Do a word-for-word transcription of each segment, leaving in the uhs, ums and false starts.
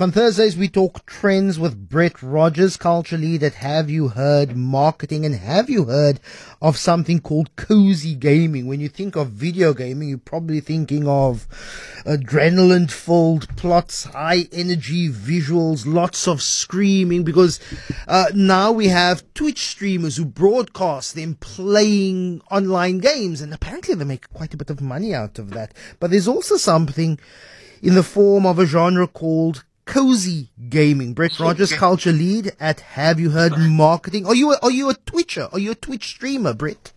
Look, on Thursdays we talk trends with Brett Rogers, culture lead at Have You Heard Marketing. And have you heard of something called cozy gaming? When you think of video gaming, you're probably thinking of adrenaline-filled plots, high-energy visuals, lots of screaming, because uh, now we have Twitch streamers who broadcast them playing online games, and apparently they make quite a bit of money out of that. But there's also something in the form of a genre called cozy gaming. Brett Rogers, culture lead at Have You Heard Marketing. Are you a, are you a Twitcher? Are you a Twitch streamer, Brett?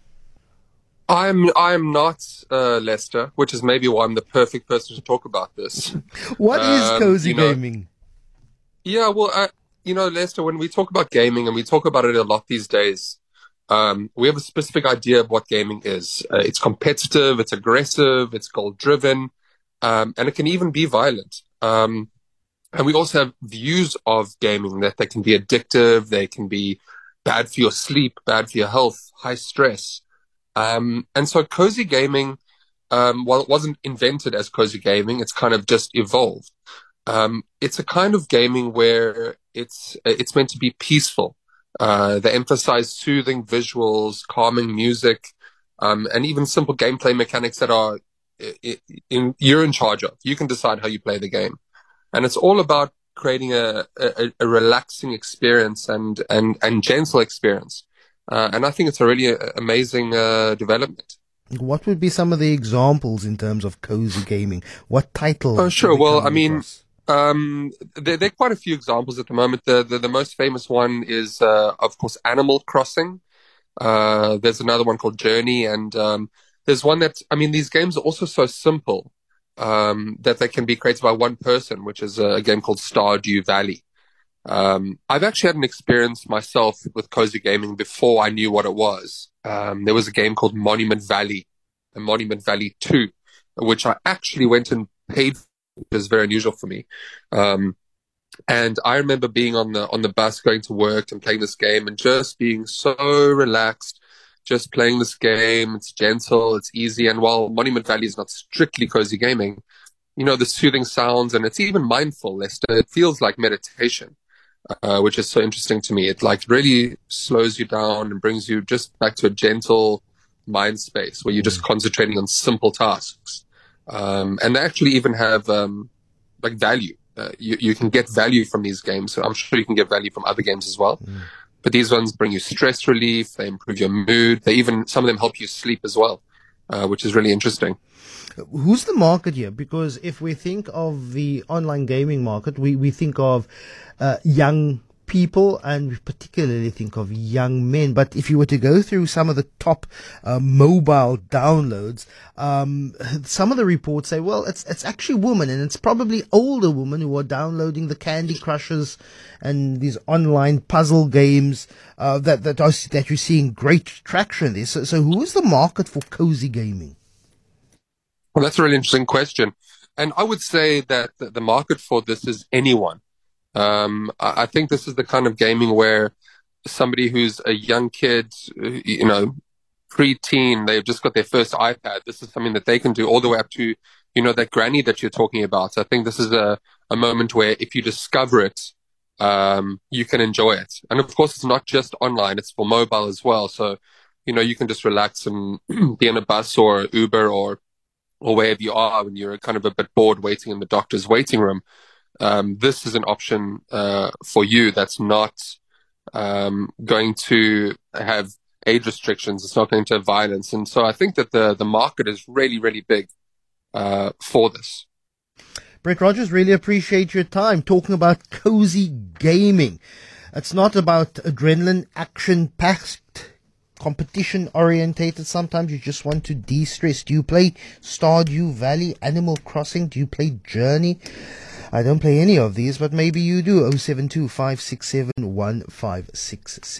I'm I'm not uh, Lester, which is maybe why I'm the perfect person to talk about this. What um, is cozy you know, gaming? Yeah, well, uh, you know, Lester, when we talk about gaming, and we talk about it a lot these days, um, we have a specific idea of what gaming is. Uh, it's competitive, it's aggressive, it's goal-driven, um, and it can even be violent. Um, and we also have views of gaming that they can be addictive, they can be bad for your sleep, bad for your health, high stress. Um, and so cozy gaming, um, while it wasn't invented as cozy gaming, it's kind of just evolved. Um, it's a kind of gaming where it's, it's meant to be peaceful. Uh, they emphasize soothing visuals, calming music, um, and even simple gameplay mechanics that are in, in, you're in charge of. You can decide how you play the game. And it's all about creating a, a, a relaxing experience and, and, and gentle experience. Uh, and I think it's a really uh, amazing uh, development. What would be some of the examples in terms of cozy gaming? What title? Oh, sure. Well, I mean, across? um, there, there are quite a few examples at the moment. The the, the most famous one is, uh, of course, Animal Crossing. Uh, there's another one called Journey, and um, there's one that, I mean, these games are also so simple um, that they can be created by one person, which is a game called Stardew Valley. Um, I've actually had an experience myself with cozy gaming before I knew what it was. Um, there was a game called Monument Valley, and Monument Valley two, which I actually went and paid for, which is very unusual for me. Um, and I remember being on the, on the bus going to work and playing this game and just being so relaxed, just playing this game. It's gentle, it's easy. And while Monument Valley is not strictly cozy gaming, you know, the soothing sounds, and it's even mindful, Lester. It feels like meditation. Uh, which is so interesting to me. It like really slows you down and brings you just back to a gentle mind space where you're just concentrating on simple tasks. Um, and they actually even have um, like value. Uh, you, you can get value from these games. So I'm sure you can get value from other games as well. Mm. But these ones bring you stress relief. They improve your mood. They even, some of them help you sleep as well, uh, which is really interesting. Who's the market here? Because if we think of the online gaming market, we, we think of uh, young people, and we particularly think of young men. But if you were to go through some of the top uh, mobile downloads, um, some of the reports say, well, it's it's actually women, and it's probably older women who are downloading the Candy Crushes and these online puzzle games uh, that that are, that you're seeing great traction there. So, so who is the market for cozy gaming? Well, that's a really interesting question. And I would say that the market for this is anyone. Um, I think this is the kind of gaming where somebody who's a young kid, you know, pre-teen, they've just got their first iPad. This is something that they can do all the way up to, you know, that granny that you're talking about. I think this is a, a moment where if you discover it, um, you can enjoy it. And of course, it's not just online, it's for mobile as well. So, you know, you can just relax and be in a bus or Uber or or wherever you are when you're kind of a bit bored waiting in the doctor's waiting room. Um, this is an option uh, for you that's not um, going to have age restrictions. It's not going to have violence. And so I think that the, the market is really, really big uh, for this. Brett Rogers, really appreciate your time talking about cozy gaming. It's not about adrenaline, action-packed, competition orientated. Sometimes you just want to de-stress. Do you play Stardew Valley, Animal Crossing? Do you play Journey? I don't play any of these, but maybe you do. oh seven two, five six seven, one five six six.